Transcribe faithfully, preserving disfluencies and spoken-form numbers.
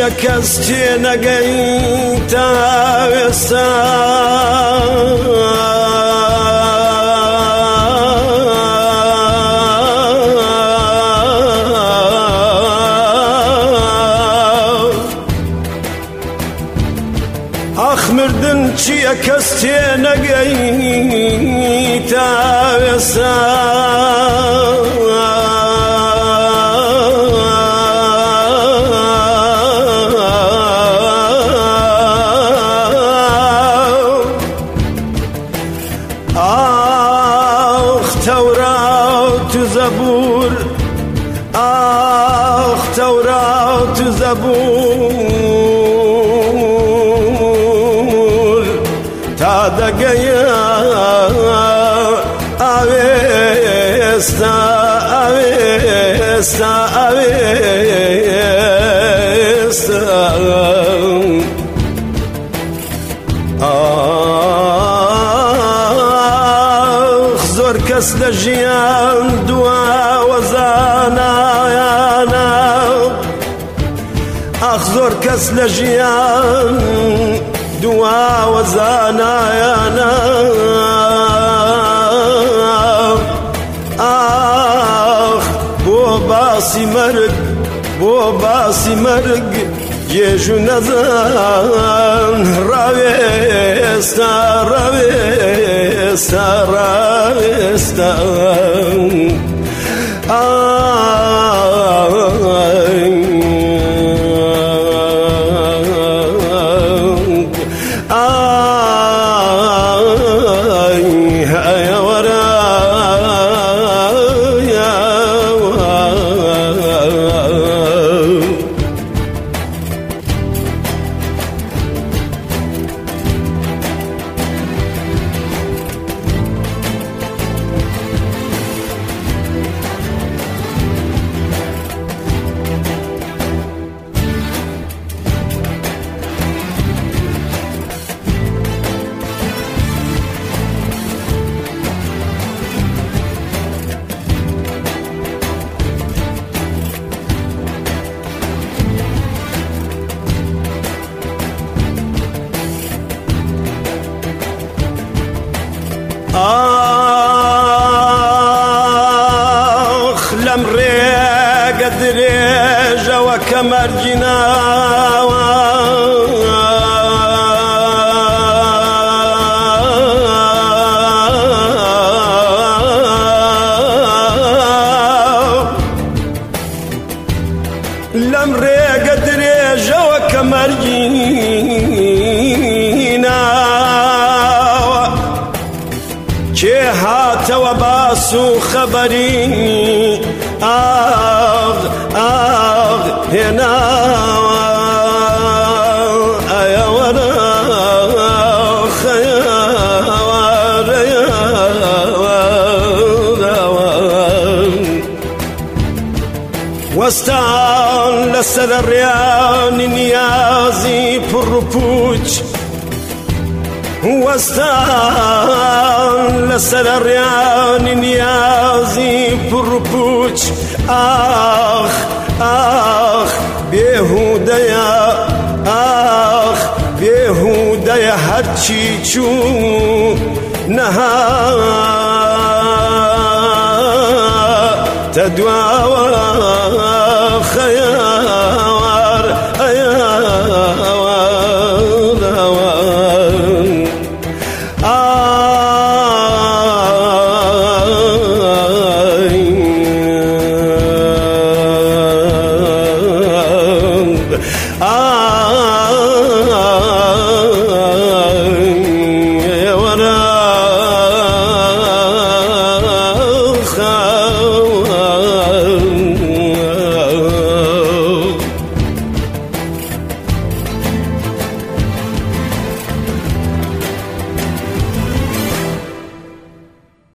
چییە کەس تێ نەگەی تا ئێستا ئاخ مردن چییە کەس تێ نەگەی تا ئێستا آخ تورات و زبور آخ تورات و زبور تا دەگەیە ئاوێستا ئاوێستا ئاوێستا زۆر کەس لە ژیان دواوە زانایانە ئاخ زۆر کەس لە ژیان دواوە زانایانە ئاخ بۆ باسی مەرگ بۆ باسی مەرگ گێژ و نەزان ڕاوێستا ڕاوێستا ڕاوێستا آخ لەم ڕێگە درێژەوە کە مەرجیناوە لەم ڕێگە درێژەوە کە مەرجیناوە کێ هاتەوە باس و خەبەری ئاغ ئاغ هێناوە ئەیە وەرە وەستان لەسەر ڕیانی نیازی پڕ و پوچ وەستان لەسەر ڕیانی نیازی پڕ و پوچ ئاخ ئاخ بێهودەیە ئاخ بێهودەیە هەرچی چوو نەها تە دواوە